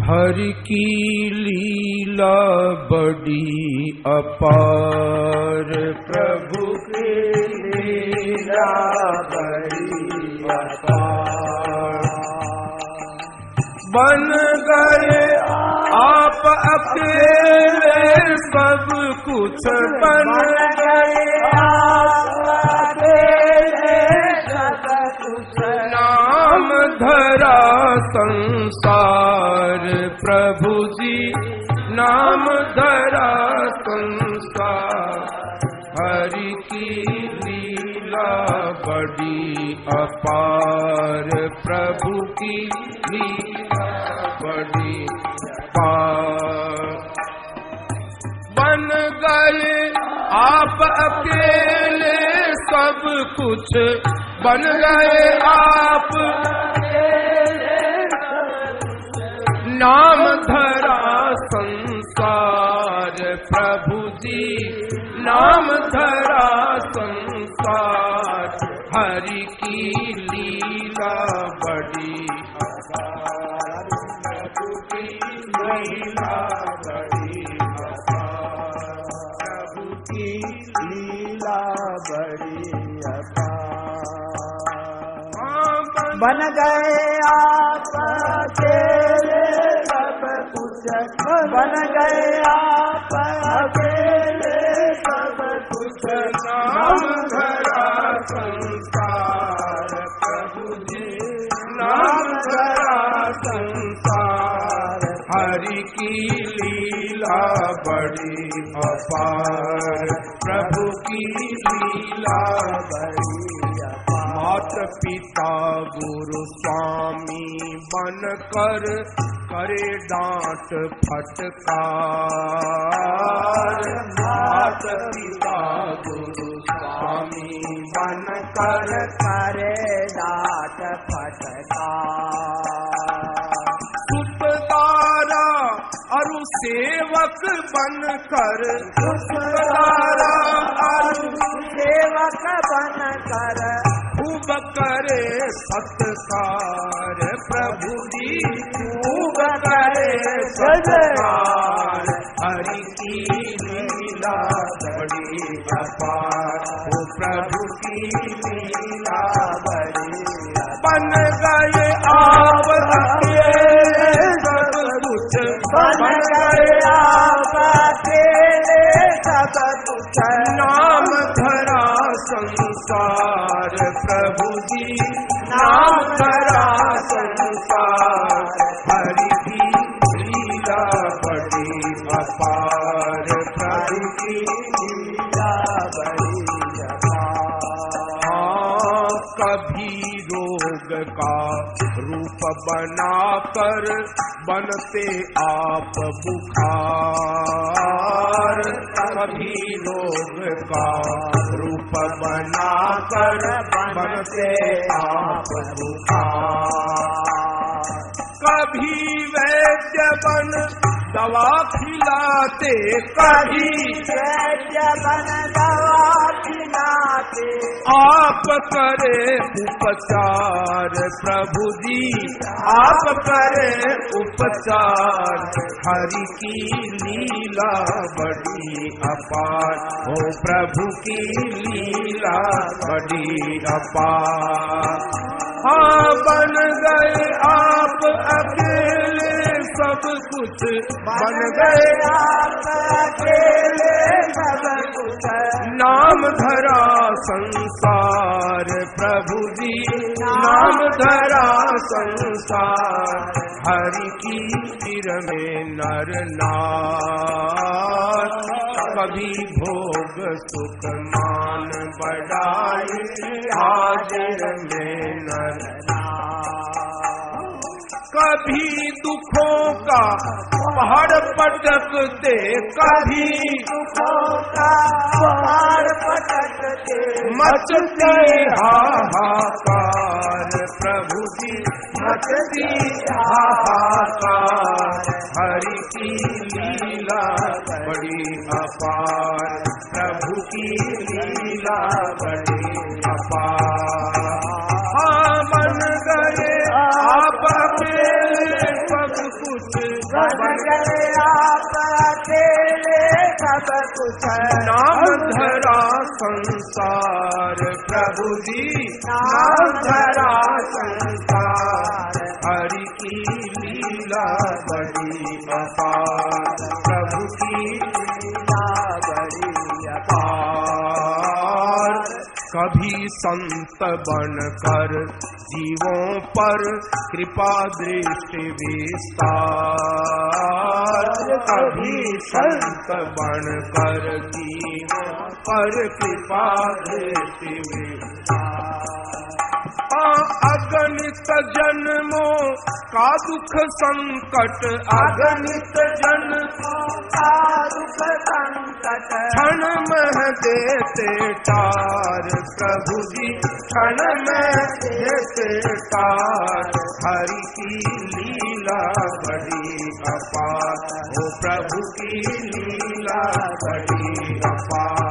हरि की लीला बड़ी अपार, प्रभु की लीला बड़ी अपार। बन गए आप अकेले सब कुछ, बन गए आप अकेले सब कुछ, नाम धरा संसार, प्रभु जी नाम धरा संसार। हरि की लीला बड़ी अपार, प्रभु की लीला बड़ी अपार। बन गए आप अकेले सब कुछ, बन गए आप नाम धरा संसार, प्रभु जी नाम धरा संसार। हरि की लीला बड़ी अपार, प्रभु की लीला बड़ी अपार, प्रभु की लीला बड़ी अपार। बन गए आप अकेले सब कुछ, बन गए आप अकेले सब कुछ, नाम धरा संसार, प्रभु जी नाम धरा संसार। हरि की लीला बड़ी अपार, प्रभु की लीला बड़ी अपार। मात पिता गुरु स्वामी बन कर करे डांट फटकार, मात पिता गुरु स्वामी बन कर करे डांट फटकार। सुपदारा अरु सेवक बन कर, सुपदारा अरु सेवक बन कर खूब करे सत्कार, प्रभु जी खूब करे सत्कार। हरि की लीला बड़ी अपार, ओ प्रभु की लीला बड़ी अपार। बन गए आप अकेले सब कुछ, बन गए आप अकेले सब कुछ, नाम धरा संसार, प्रभु जी नाम धरा संसार। हरि की लीला बड़ी अपार, प्रभु की लीला बड़ी अपार। कभी रोग का रूप बनाकर बनते आप बुखार, कभी रोग का रूप बनाकर बनते आप बुखार। कभी वैद्य बन दवा खिलाते, कभी वैद्य बन दवा खिलाते, आप करे उपचार, प्रभु जी आप करे उपचार। हरि की लीला बड़ी अपार, ओ प्रभु की लीला बड़ी अपार। हाँ बन गए आप अकेले सब कुछ, बन गए आप अकेले सब कुछ, नाम धरा संसार, प्रभु जी नाम धरा संसार। हरि की सिर में नर नार, कभी भोग सुख मान बढ़ाई, हाजिर में नर नार। कभी दुखों का पहाड़ पटकते, कभी दुखों का पहाड़ पटकते, मचती हाहाकार, प्रभु जी मचती हाहाकार। हरि की लीला बड़ी अपार, प्रभु की लीला बड़ी अपार। हाँ बन गए आप अकेले सब कुछ, बन गए आप अकेले सब कुछ, नाम धरा संसार प्रभु जी, नाम धरा संसार, हरि की लीला बड़ी अपार, प्रभु की लीला बड़ी अपार। कभी संत बनकर जीवों पर कृपा दृष्टि विस्तार, कभी संत बनकर जीवों पर कृपा दृष्टि विस्तार। अगणित जन्मों का दुख संकट, अगणित जन्मों का दुख संकट, क्षण में देते टार, प्रभु जी क्षण में देते टार, हरि की लीला बड़ी अपार, ओ प्रभु की लीला बड़ी अपार।